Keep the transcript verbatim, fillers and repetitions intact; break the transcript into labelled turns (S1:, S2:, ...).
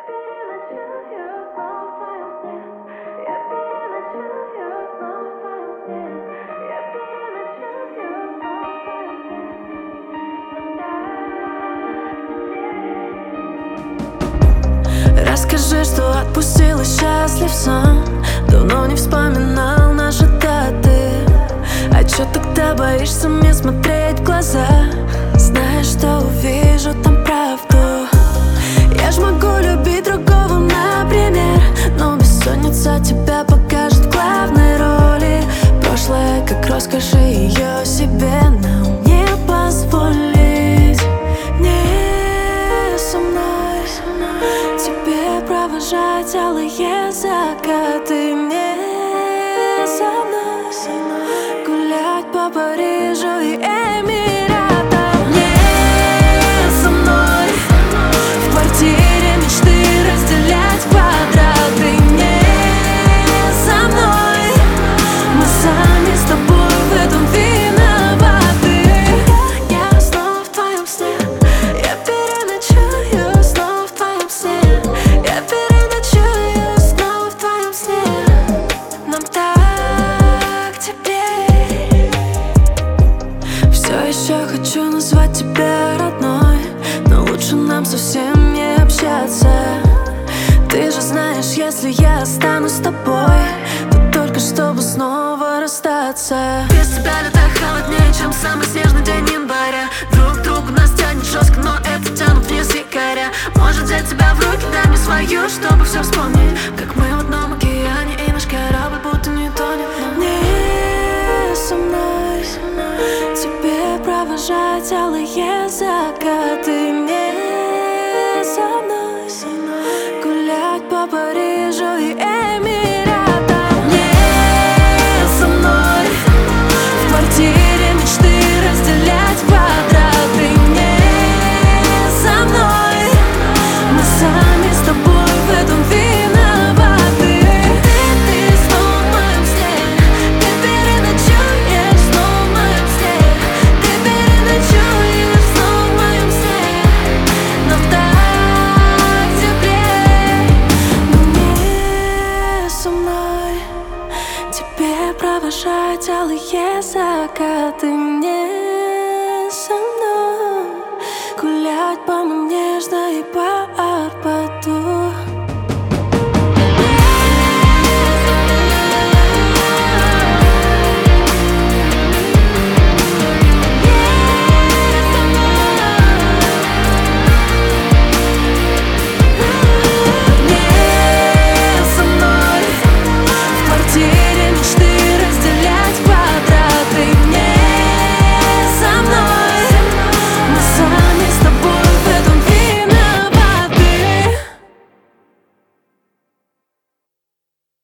S1: Расскажи, что отпустил и счастлив сон. Давно не вспоминал наши даты. А чё тогда боишься мне смотреть в глаза? Знаешь, что увижу там правду. Я ж могу любить другого, например, но бессонница тебя покажет в главной роли. Прошлое как роскошь, и её себе нам не позволить. Не со мной тебе провожать алые закаты. Не со мной гулять по Парижу и Эмиратам. Не со мной в квартире мечты разделять квадраты. Не со мной мы сами с тобой в этом виноваты. Я, я снова в твоем сне. Я переночую снова в твоем сне. Я переночую снова в твоем сне. Нам так теплей. Все еще хочу назвать тебя родной, но лучше нам совсем не общаться. Ты же знаешь, если я останусь с тобой, то только чтобы снова расстаться.
S2: Без тебя лето холоднее, чем самый снежный день января. Друг к другу нас тянет жестко, но это тянут вниз якоря. Может взять тебя в руки, дай мне свою, чтобы все вспомнить. Как мы в одном океане, и наш корабль будто не тонет.
S1: Не со мной тебе провожать алые закаты. Не со мной гулять по Парижу и Эмиратам.
S2: Не со мной
S1: В квартире мечты разделять квадраты. Не со мной мы сами с тобой в этом виноваты. Ты, ты снова в моем сне. Ты переночуешь снова в моем сне. Ты переночуешь снова в моем сне. Нам так теплей. Но не со мной тебе провожать алые закаты. Не